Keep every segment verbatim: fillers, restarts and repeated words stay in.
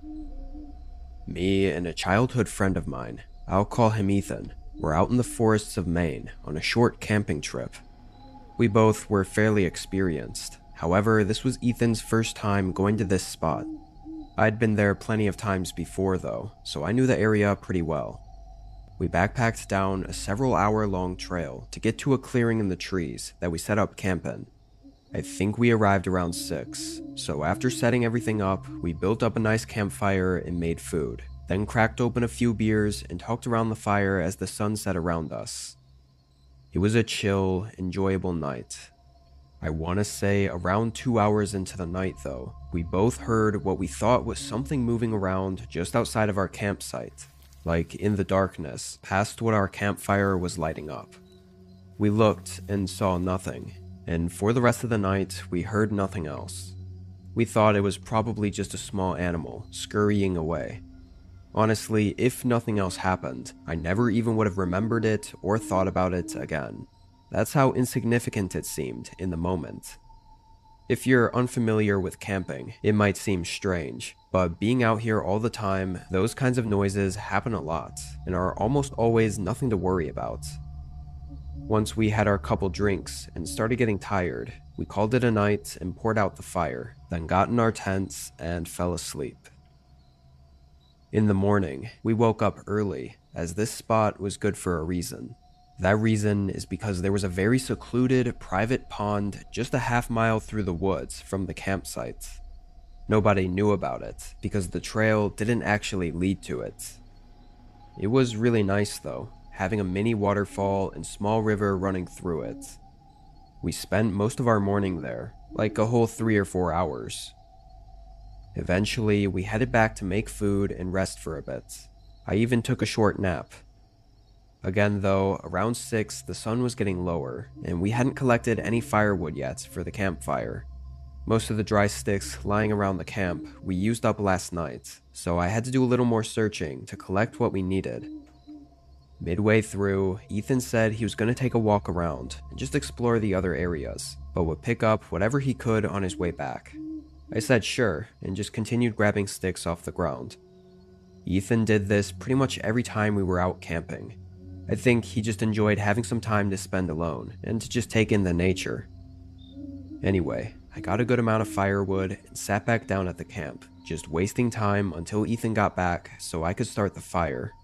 Me and a childhood friend of mine, I'll call him Ethan, were out in the forests of Maine on a short camping trip. We both were fairly experienced, however, this was Ethan's first time going to this spot. I'd been there plenty of times before though, so I knew the area pretty well. We backpacked down a several hour long trail to get to a clearing in the trees that we set up camp in. I think we arrived around six, so after setting everything up, we built up a nice campfire and made food, then cracked open a few beers and talked around the fire as the sun set around us. It was a chill, enjoyable night. I want to say around two hours into the night though, we both heard what we thought was something moving around just outside of our campsite, like in the darkness, past what our campfire was lighting up. We looked and saw nothing, and for the rest of the night, we heard nothing else. We thought it was probably just a small animal scurrying away. Honestly, if nothing else happened, I never even would have remembered it or thought about it again. That's how insignificant it seemed in the moment. If you're unfamiliar with camping, it might seem strange, but being out here all the time, those kinds of noises happen a lot and are almost always nothing to worry about. Once we had our couple drinks and started getting tired, we called it a night and poured out the fire, then got in our tents and fell asleep. In the morning, we woke up early, as this spot was good for a reason. That reason is because there was a very secluded, private pond just a half mile through the woods from the campsite. Nobody knew about it, because the trail didn't actually lead to it. It was really nice though, having a mini waterfall and small river running through it. We spent most of our morning there, like a whole three or four hours. Eventually, we headed back to make food and rest for a bit. I even took a short nap. Again though, around six, the sun was getting lower, and we hadn't collected any firewood yet for the campfire. Most of the dry sticks lying around the camp we used up last night, so I had to do a little more searching to collect what we needed. Midway through, Ethan said he was going to take a walk around and just explore the other areas, but would pick up whatever he could on his way back. I said sure, and just continued grabbing sticks off the ground. Ethan did this pretty much every time we were out camping. I think he just enjoyed having some time to spend alone and to just take in the nature. Anyway, I got a good amount of firewood and sat back down at the camp, just wasting time until Ethan got back so I could start the fire.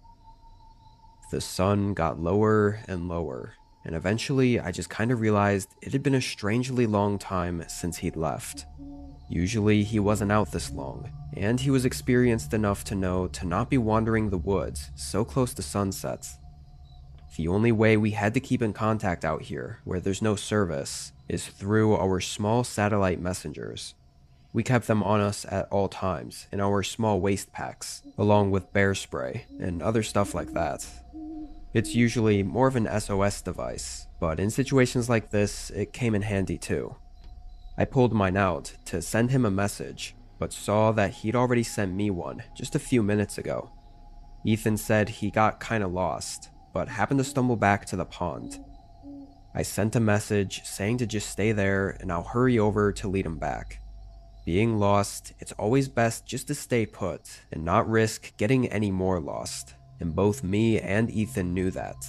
The sun got lower and lower, and eventually I just kind of realized it had been a strangely long time since he'd left. Usually he wasn't out this long, and he was experienced enough to know to not be wandering the woods so close to sunset. The only way we had to keep in contact out here, where there's no service, is through our small satellite messengers. We kept them on us at all times in our small waste packs, along with bear spray and other stuff like that. It's usually more of an S O S device, but in situations like this, it came in handy too. I pulled mine out to send him a message, but saw that he'd already sent me one just a few minutes ago. Ethan said he got kinda lost, but happened to stumble back to the pond. I sent a message saying to just stay there and I'll hurry over to lead him back. Being lost, it's always best just to stay put and not risk getting any more lost, and both me and Ethan knew that.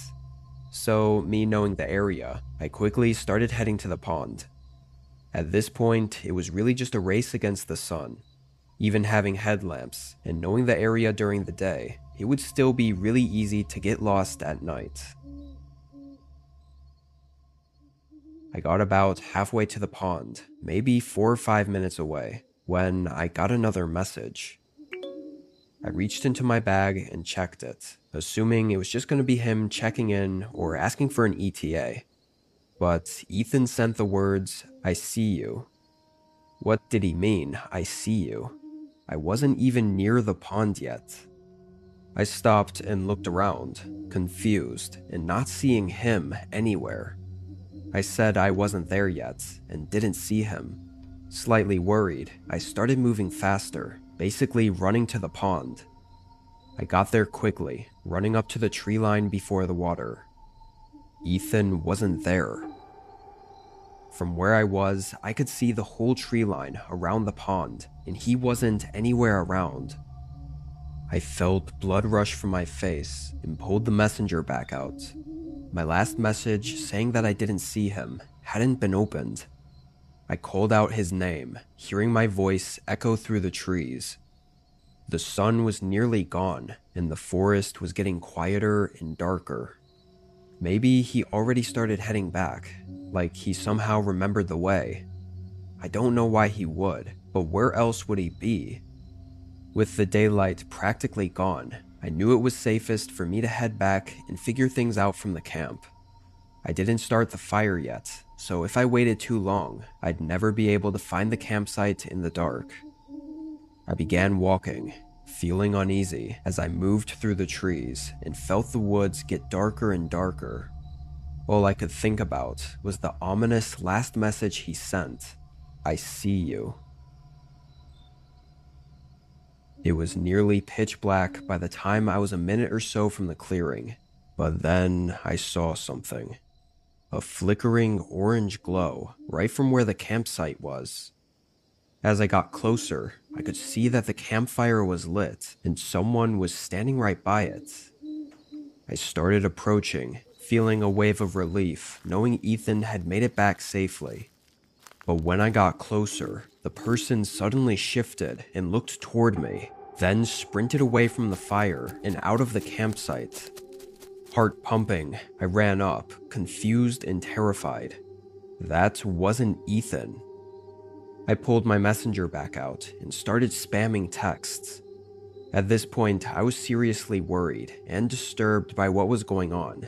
So, me knowing the area, I quickly started heading to the pond. At this point, it was really just a race against the sun. Even having headlamps and knowing the area during the day, it would still be really easy to get lost at night. I got about halfway to the pond, maybe four or five minutes away, when I got another message. I reached into my bag and checked it, assuming it was just going to be him checking in or asking for an E T A. But Ethan sent the words, "I see you." What did he mean, "I see you"? I wasn't even near the pond yet. I stopped and looked around, confused and not seeing him anywhere. I said I wasn't there yet and didn't see him. Slightly worried, I started moving faster, basically running to the pond. I got there quickly, running up to the tree line before the water. Ethan wasn't there. From where I was, I could see the whole tree line around the pond, and he wasn't anywhere around. I felt blood rush from my face and pulled the messenger back out. My last message saying that I didn't see him hadn't been opened. I called out his name, hearing my voice echo through the trees. The sun was nearly gone, and the forest was getting quieter and darker. Maybe he already started heading back, like he somehow remembered the way. I don't know why he would, but where else would he be? With the daylight practically gone, I knew it was safest for me to head back and figure things out from the camp. I didn't start the fire yet, so if I waited too long, I'd never be able to find the campsite in the dark. I began walking, feeling uneasy as I moved through the trees and felt the woods get darker and darker. All I could think about was the ominous last message he sent, "I see you." It was nearly pitch black by the time I was a minute or so from the clearing, but then I saw something. A flickering orange glow right from where the campsite was. As I got closer, I could see that the campfire was lit and someone was standing right by it. I started approaching, feeling a wave of relief, knowing Ethan had made it back safely. But when I got closer, the person suddenly shifted and looked toward me, then sprinted away from the fire and out of the campsite. Heart pumping, I ran up, confused and terrified. That wasn't Ethan. I pulled my messenger back out and started spamming texts. At this point, I was seriously worried and disturbed by what was going on.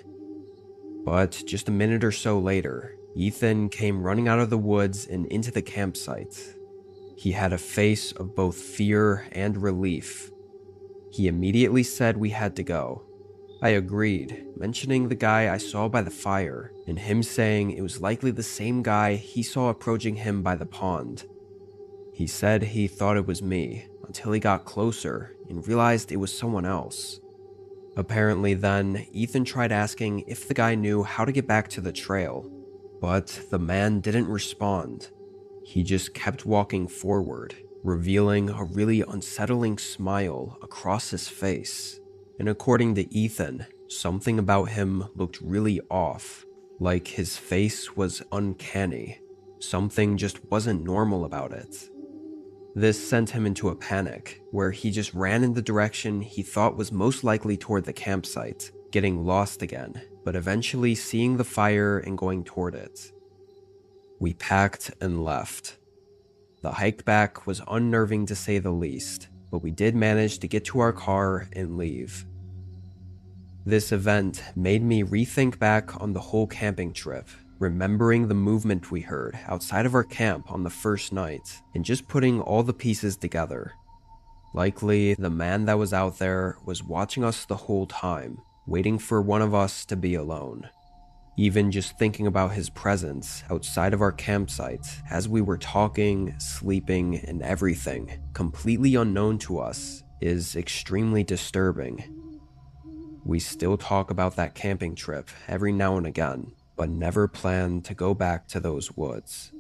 But just a minute or so later, Ethan came running out of the woods and into the campsite. He had a face of both fear and relief. He immediately said we had to go. I agreed, mentioning the guy I saw by the fire, and him saying it was likely the same guy he saw approaching him by the pond. He said he thought it was me, until he got closer and realized it was someone else. Apparently then, Ethan tried asking if the guy knew how to get back to the trail, but the man didn't respond. He just kept walking forward, revealing a really unsettling smile across his face. And according to Ethan, something about him looked really off, like his face was uncanny. Something just wasn't normal about it. This sent him into a panic, where he just ran in the direction he thought was most likely toward the campsite, getting lost again, but eventually seeing the fire and going toward it. We packed and left. The hike back was unnerving to say the least, but we did manage to get to our car and leave. This event made me rethink back on the whole camping trip, remembering the movement we heard outside of our camp on the first night, and just putting all the pieces together. Likely, the man that was out there was watching us the whole time, waiting for one of us to be alone. Even just thinking about his presence outside of our campsite as we were talking, sleeping, and everything, completely unknown to us, is extremely disturbing. We still talk about that camping trip every now and again, but never plan to go back to those woods.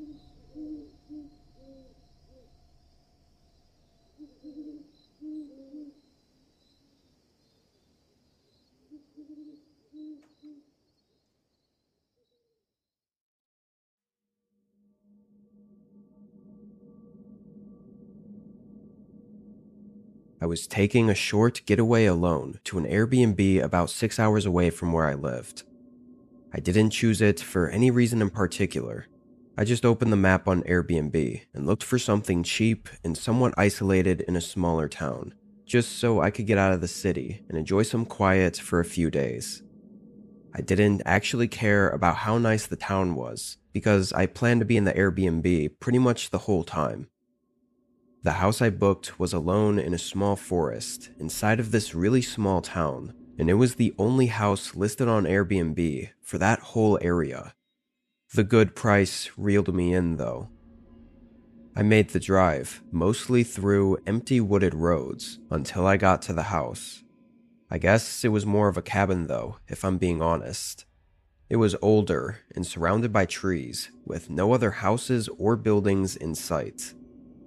I was taking a short getaway alone to an Airbnb about six hours away from where I lived. I didn't choose it for any reason in particular. I just opened the map on Airbnb and looked for something cheap and somewhat isolated in a smaller town, just so I could get out of the city and enjoy some quiet for a few days. I didn't actually care about how nice the town was, because I planned to be in the Airbnb pretty much the whole time. The house I booked was alone in a small forest inside of this really small town, and it was the only house listed on Airbnb for that whole area. The good price reeled me in, though. I made the drive, mostly through empty wooded roads, until I got to the house. I guess it was more of a cabin, though, if I'm being honest. It was older and surrounded by trees, with no other houses or buildings in sight.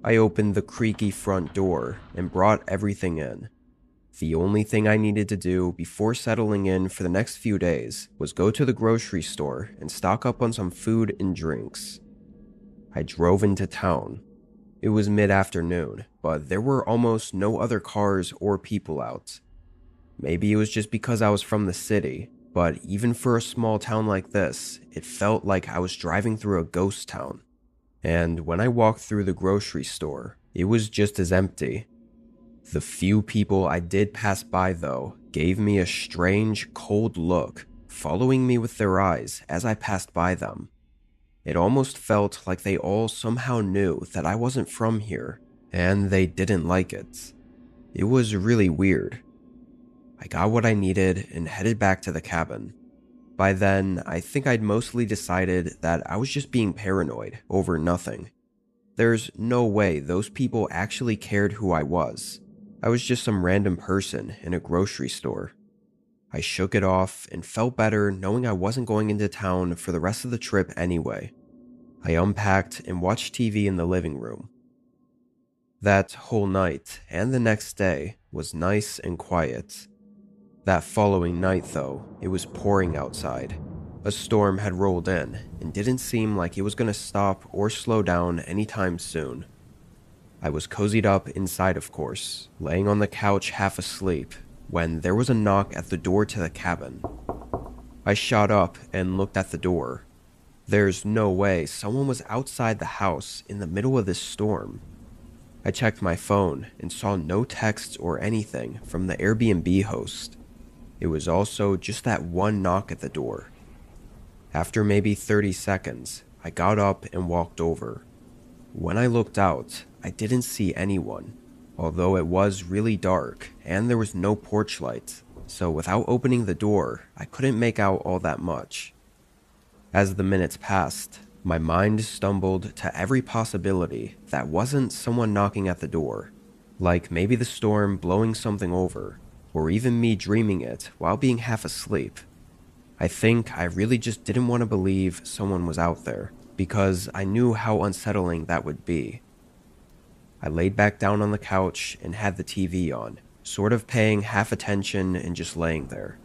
I opened the creaky front door and brought everything in. The only thing I needed to do before settling in for the next few days was go to the grocery store and stock up on some food and drinks. I drove into town. It was mid-afternoon, but there were almost no other cars or people out. Maybe it was just because I was from the city, but even for a small town like this, it felt like I was driving through a ghost town. And when I walked through the grocery store, it was just as empty. The few people I did pass by, though, gave me a strange, cold look, following me with their eyes as I passed by them. It almost felt like they all somehow knew that I wasn't from here, and they didn't like it. It was really weird. I got what I needed and headed back to the cabin. By then, I think I'd mostly decided that I was just being paranoid over nothing. There's no way those people actually cared who I was. I was just some random person in a grocery store. I shook it off and felt better knowing I wasn't going into town for the rest of the trip anyway. I unpacked and watched T V in the living room. That whole night and the next day was nice and quiet. That following night, though, it was pouring outside. A storm had rolled in and didn't seem like it was going to stop or slow down anytime soon. I was cozied up inside, of course, laying on the couch half asleep, when there was a knock at the door to the cabin. I shot up and looked at the door. There's no way someone was outside the house in the middle of this storm. I checked my phone and saw no texts or anything from the Airbnb host. It was also just that one knock at the door. After maybe thirty seconds, I got up and walked over. When I looked out, I didn't see anyone, although it was really dark and there was no porch light, so without opening the door, I couldn't make out all that much. As the minutes passed, my mind stumbled to every possibility that wasn't someone knocking at the door, like maybe the storm blowing something over, or even me dreaming it while being half asleep. I think I really just didn't want to believe someone was out there, because I knew how unsettling that would be. I laid back down on the couch and had the T V on, sort of paying half attention and just laying there.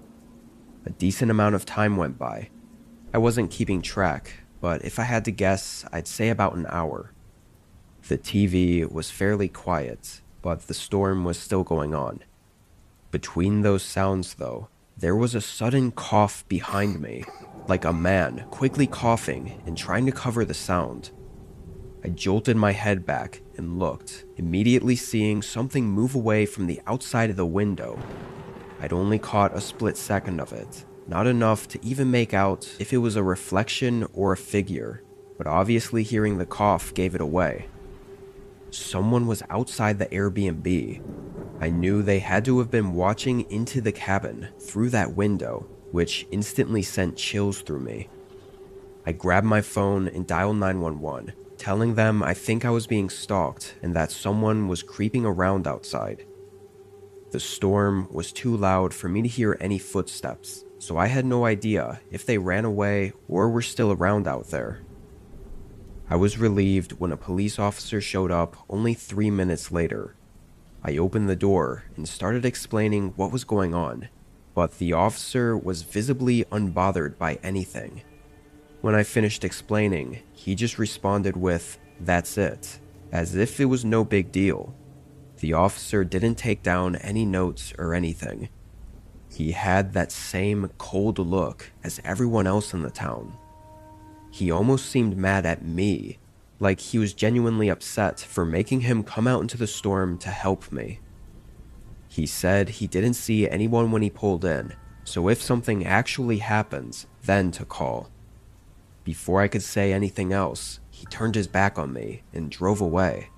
A decent amount of time went by. I wasn't keeping track, but if I had to guess, I'd say about an hour. The T V was fairly quiet, but the storm was still going on. Between those sounds, though, there was a sudden cough behind me, like a man quickly coughing and trying to cover the sound. I jolted my head back and looked, immediately seeing something move away from the outside of the window. I'd only caught a split second of it, not enough to even make out if it was a reflection or a figure, but obviously hearing the cough gave it away. Someone was outside the Airbnb. I knew they had to have been watching into the cabin through that window, which instantly sent chills through me. I grabbed my phone and dialed nine one one, telling them I think I was being stalked and that someone was creeping around outside. The storm was too loud for me to hear any footsteps, so I had no idea if they ran away or were still around out there. I was relieved when a police officer showed up only three minutes later. I opened the door and started explaining what was going on, but the officer was visibly unbothered by anything. When I finished explaining, he just responded with, "That's it," as if it was no big deal. The officer didn't take down any notes or anything. He had that same cold look as everyone else in the town. He almost seemed mad at me, like he was genuinely upset for making him come out into the storm to help me. He said he didn't see anyone when he pulled in, so if something actually happens, then to call. Before I could say anything else, he turned his back on me and drove away.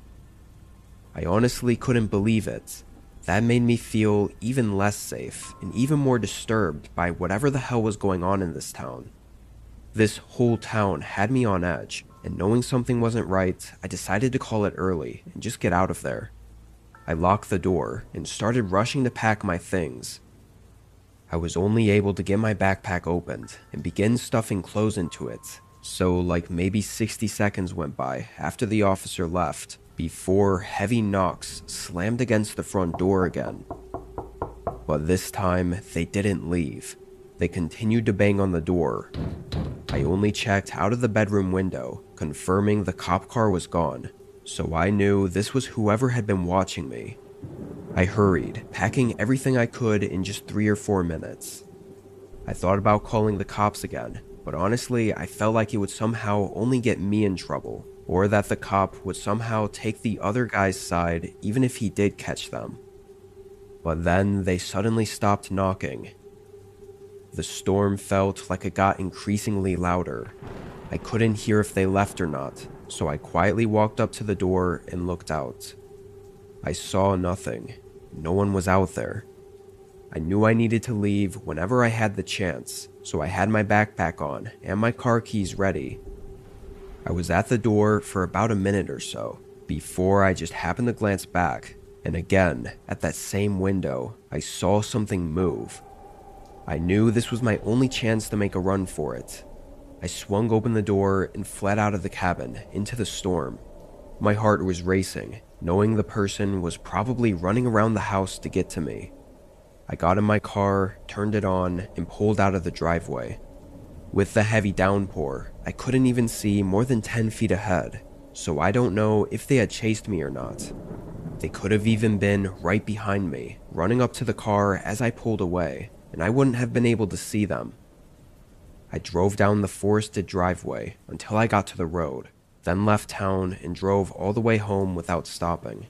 I honestly couldn't believe it. That made me feel even less safe and even more disturbed by whatever the hell was going on in this town. This whole town had me on edge, and knowing something wasn't right, I decided to call it early and just get out of there. I locked the door and started rushing to pack my things. I was only able to get my backpack opened and begin stuffing clothes into it, So, like maybe sixty seconds went by after the officer left before heavy knocks slammed against the front door again. But this time, they didn't leave. They continued to bang on the door. I only checked out of the bedroom window, confirming the cop car was gone, so I knew this was whoever had been watching me. I hurried, packing everything I could in just three or four minutes. I thought about calling the cops again, but honestly, I felt like it would somehow only get me in trouble, or that the cop would somehow take the other guy's side even if he did catch them. But then they suddenly stopped knocking. The storm felt like it got increasingly louder. I couldn't hear if they left or not, so I quietly walked up to the door and looked out. I saw nothing. No one was out there. I knew I needed to leave whenever I had the chance, so I had my backpack on and my car keys ready. I was at the door for about a minute or so, before I just happened to glance back, and again, at that same window, I saw something move. I knew this was my only chance to make a run for it. I swung open the door and fled out of the cabin into the storm. My heart was racing, knowing the person was probably running around the house to get to me. I got in my car, turned it on, and pulled out of the driveway. With the heavy downpour, I couldn't even see more than ten feet ahead, so I don't know if they had chased me or not. They could have even been right behind me, running up to the car as I pulled away, and I wouldn't have been able to see them. I drove down the forested driveway until I got to the road, then left town and drove all the way home without stopping.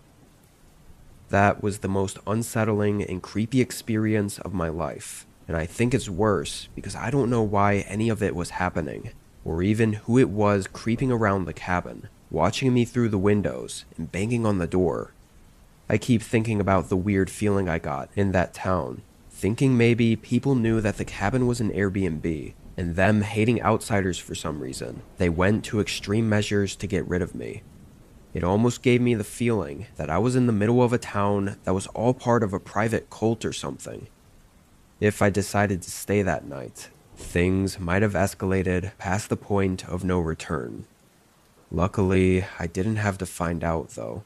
That was the most unsettling and creepy experience of my life, and I think it's worse because I don't know why any of it was happening, or even who it was creeping around the cabin, watching me through the windows and banging on the door. I keep thinking about the weird feeling I got in that town, thinking maybe people knew that the cabin was an Airbnb, and them hating outsiders for some reason, they went to extreme measures to get rid of me. It almost gave me the feeling that I was in the middle of a town that was all part of a private cult or something. If I decided to stay that night, things might have escalated past the point of no return. Luckily, I didn't have to find out though.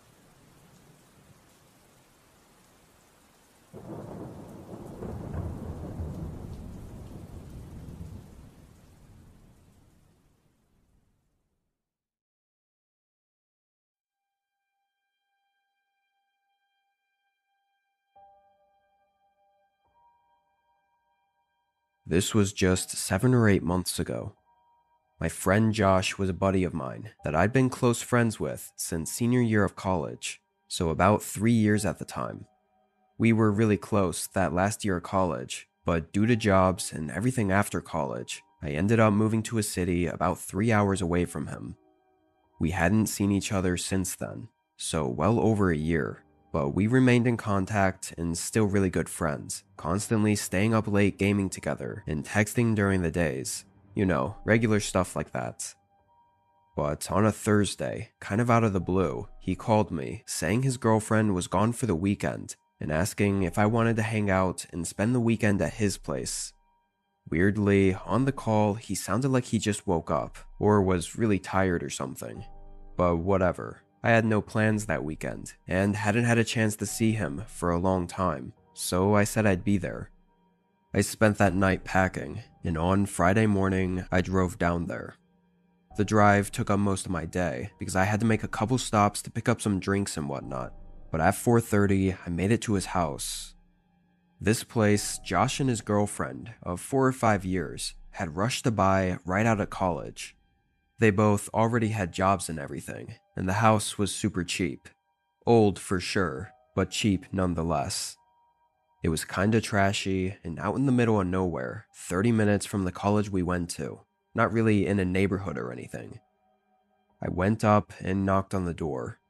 This was just seven or eight months ago. My friend Josh was a buddy of mine that I'd been close friends with since senior year of college, so about three years at the time. We were really close that last year of college, but due to jobs and everything after college, I ended up moving to a city about three hours away from him. We hadn't seen each other since then, so well over a year. But we remained in contact and still really good friends, constantly staying up late gaming together and texting during the days. You know, regular stuff like that. But on a Thursday, kind of out of the blue, he called me, saying his girlfriend was gone for the weekend and asking if I wanted to hang out and spend the weekend at his place. Weirdly, on the call, he sounded like he just woke up, or was really tired or something. But whatever. I had no plans that weekend, and hadn't had a chance to see him for a long time, so I said I'd be there. I spent that night packing, and on Friday morning, I drove down there. The drive took up most of my day, because I had to make a couple stops to pick up some drinks and whatnot, but at four thirty, I made it to his house. This place, Josh and his girlfriend, of four or five years, had rushed to buy right out of college. They both already had jobs and everything, and the house was super cheap. Old for sure, but cheap nonetheless. It was kinda trashy and out in the middle of nowhere, thirty minutes from the college we went to, not really in a neighborhood or anything. I went up and knocked on the door.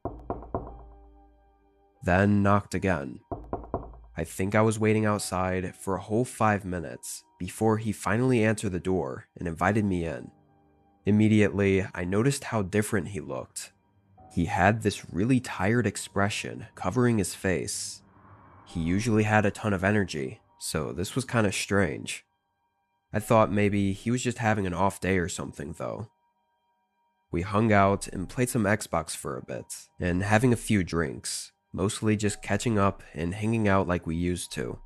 Then knocked again. I think I was waiting outside for a whole five minutes before he finally answered the door and invited me in. Immediately, I noticed how different he looked. He had this really tired expression covering his face. He usually had a ton of energy, so this was kinda strange. I thought maybe he was just having an off day or something though, We hung out and played some Xbox for a bit, and having a few drinks, mostly just catching up and hanging out like we used to.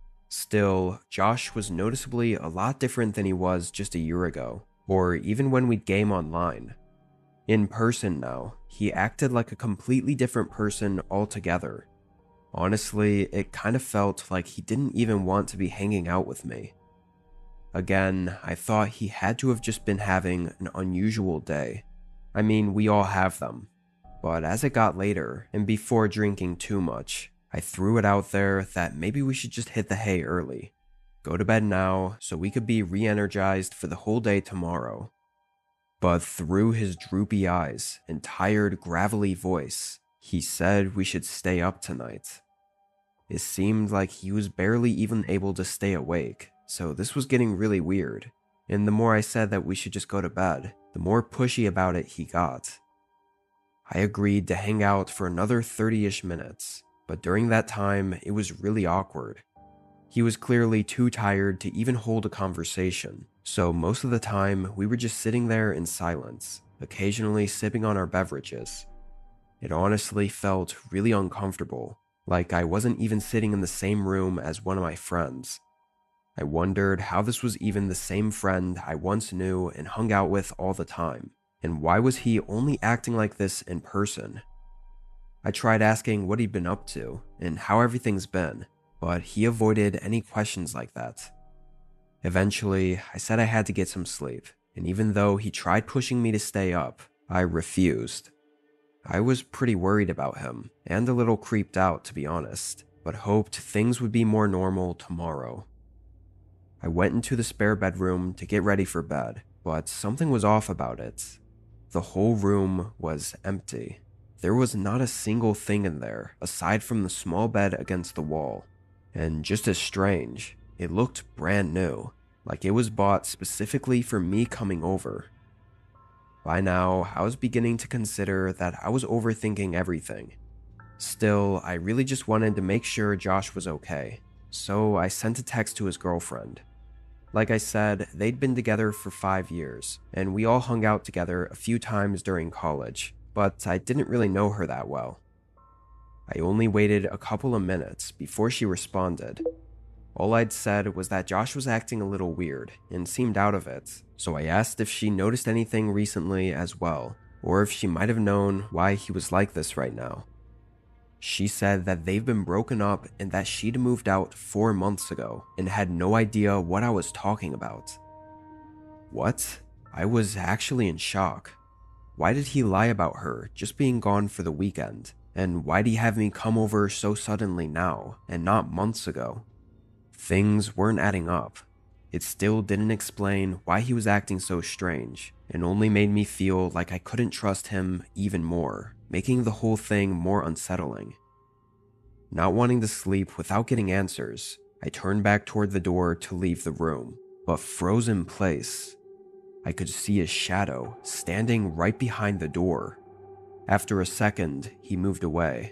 Still, Josh was noticeably a lot different than he was just a year ago, or even when we'd game online. In person now, he acted like a completely different person altogether. Honestly, it kind of felt like he didn't even want to be hanging out with me. Again, I thought he had to have just been having an unusual day. I mean, we all have them. But as it got later, and before drinking too much, I threw it out there that maybe we should just hit the hay early. Go to bed now so we could be re-energized for the whole day tomorrow. But through his droopy eyes and tired, gravelly voice, he said we should stay up tonight. It seemed like he was barely even able to stay awake, so this was getting really weird. And the more I said that we should just go to bed, the more pushy about it he got. I agreed to hang out for another thirty-ish minutes, but during that time, it was really awkward. He was clearly too tired to even hold a conversation, so most of the time we were just sitting there in silence, occasionally sipping on our beverages. It honestly felt really uncomfortable, like I wasn't even sitting in the same room as one of my friends. I wondered how this was even the same friend I once knew and hung out with all the time, and why was he only acting like this in person? I tried asking what he'd been up to and how everything's been, but he avoided any questions like that. Eventually, I said I had to get some sleep, and even though he tried pushing me to stay up, I refused. I was pretty worried about him, and a little creeped out to be honest, but hoped things would be more normal tomorrow. I went into the spare bedroom to get ready for bed, but something was off about it. The whole room was empty. There was not a single thing in there aside from the small bed against the wall. And just as strange, it looked brand new, like it was bought specifically for me coming over. By now, I was beginning to consider that I was overthinking everything. Still, I really just wanted to make sure Josh was okay, so I sent a text to his girlfriend. Like I said, they'd been together for five years, and we all hung out together a few times during college, but I didn't really know her that well. I only waited a couple of minutes before she responded. All I'd said was that Josh was acting a little weird and seemed out of it, so I asked if she noticed anything recently as well, or if she might have known why he was like this right now. She said that they've been broken up and that she'd moved out four months ago and had no idea what I was talking about. What? I was actually in shock. Why did he lie about her just being gone for the weekend? And why'd he have me come over so suddenly now, and not months ago? Things weren't adding up. It still didn't explain why he was acting so strange, and only made me feel like I couldn't trust him even more, making the whole thing more unsettling. Not wanting to sleep without getting answers, I turned back toward the door to leave the room, but froze in place. I could see his shadow standing right behind the door. After a second, he moved away.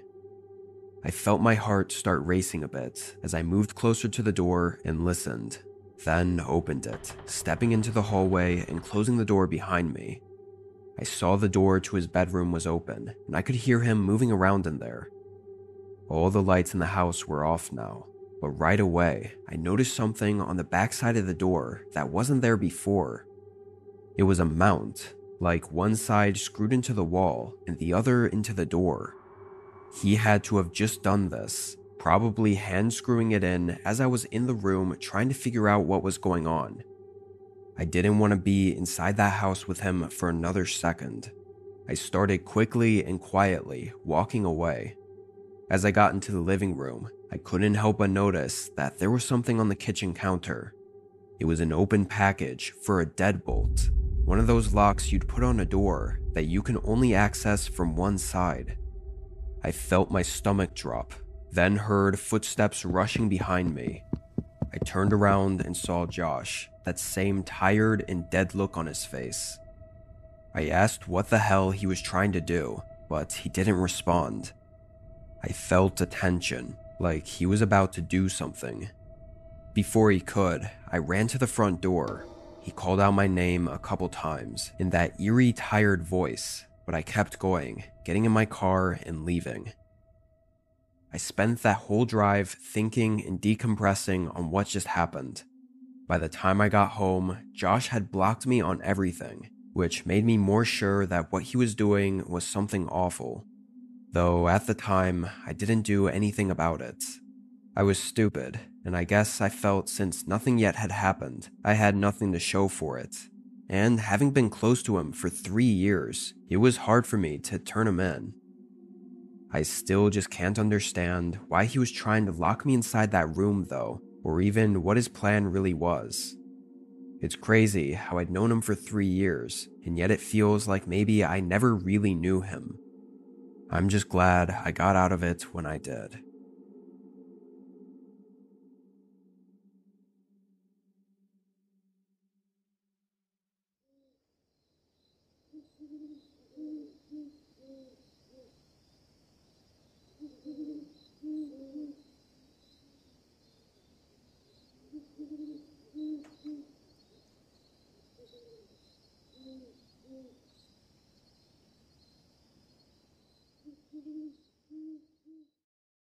I felt my heart start racing a bit as I moved closer to the door and listened, then opened it, stepping into the hallway and closing the door behind me. I saw the door to his bedroom was open, and I could hear him moving around in there. All the lights in the house were off now, but right away, I noticed something on the backside of the door that wasn't there before. It was a mount, like one side screwed into the wall and the other into the door. He had to have just done this, probably hand screwing it in as I was in the room trying to figure out what was going on. I didn't want to be inside that house with him for another second. I started quickly and quietly walking away. As I got into the living room, I couldn't help but notice that there was something on the kitchen counter. It was an open package for a deadbolt. One of those locks you'd put on a door that you can only access from one side. I felt my stomach drop, then heard footsteps rushing behind me. I turned around and saw Josh, that same tired and dead look on his face. I asked what the hell he was trying to do, but he didn't respond. I felt a tension, like he was about to do something. Before he could, I ran to the front door. He called out my name a couple times in that eerie, tired voice, but I kept going, getting in my car and leaving. I spent that whole drive thinking and decompressing on what just happened. By the time I got home, Josh had blocked me on everything, which made me more sure that what he was doing was something awful. Though at the time, I didn't do anything about it. I was stupid, and I guess I felt since nothing yet had happened, I had nothing to show for it. And having been close to him for three years, it was hard for me to turn him in. I still just can't understand why he was trying to lock me inside that room though, or even what his plan really was. It's crazy how I'd known him for three years, and yet it feels like maybe I never really knew him. I'm just glad I got out of it when I did.